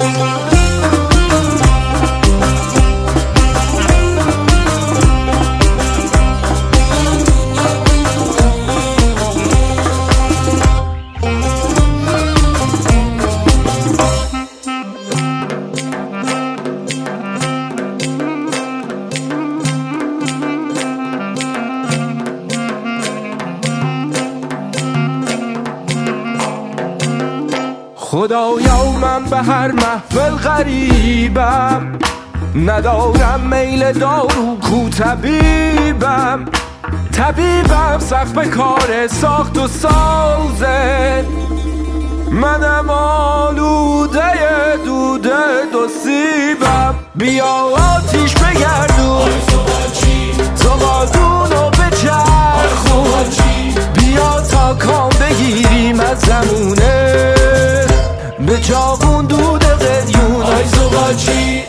خدایا من به هر محفل غریبم، ندارم میل دارو کو طبیبم سخت به کار ساخت و سازه، منم آلوده دوده دو سیبم. بیا آتیش بگردون زغالدونو بچرخون، بیا تا کام بگیریم از زمونه به چاقون دود قلیون. آی زغالچی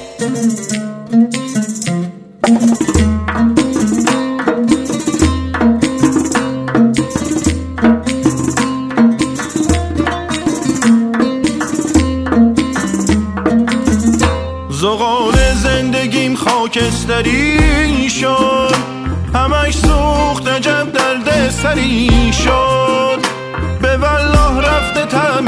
زغال زندگیم خاکستری شد، همش سوخت عجب درد سری شد، به والله رفته طعم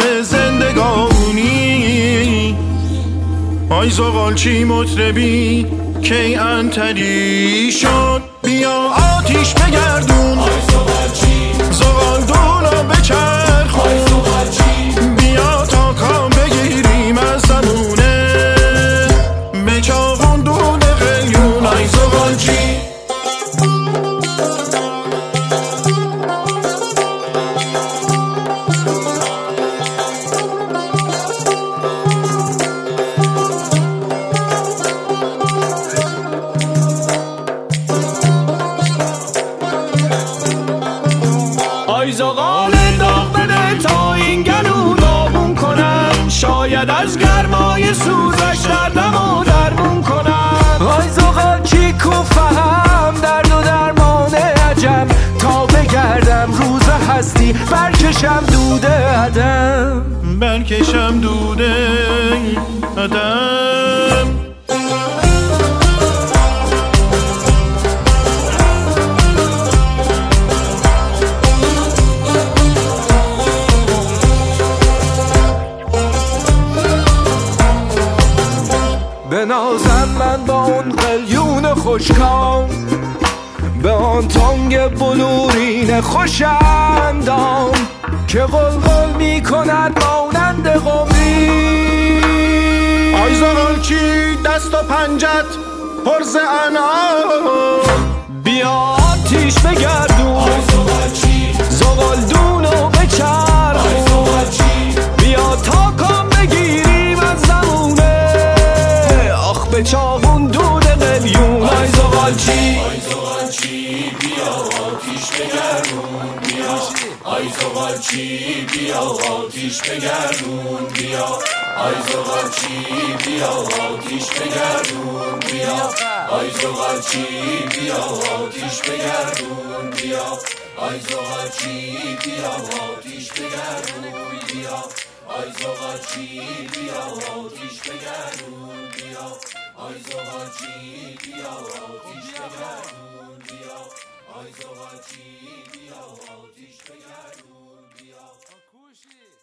زندگانی. آی زغالچی مطربی کی انتری شد، بیا آتیش بگردون زغالدونو بچرخون، بیا تا کام بگیریم از زمونه به چاقون دود قلیون. آی زغالچی آی زغال داغ بده تا این گلو داغون کنم، شاید از گرمای سوزش دردمو درمون کنم. آی زغالچی کو فهم درد و درمان عجم، تا بگردم روز هستی برکشم دوده عدم، برکشم دوده عدم. بنازم من با اون قلیون خوشکام، به آن تانگ بلورین خوشندام که قلقل می کند مانند قمری. آی زغالچی دست و پنجت پر ز انعام، بیا آتیش بگردون زغالدونو بچرخون، بیا تا کام بگیریم از زمونه آخ به چاقون دود قلیون. آی زغالچی بیا آتیش بگردون بیا، آی زغالچی بیا آتیش بگردون بیا، آی زغالچی بیا آتیش بگردون بیا، آی زغالچی بیا آتیش بگردون بیا، آی زغالچی بیا آتیش بگردون بیا، آی زغالچی بیا آتیش بگردون بیا، آی زغالچی بیا آتیش بگردون بیا، آی زغالچی بیا آتیش بگردون بیا.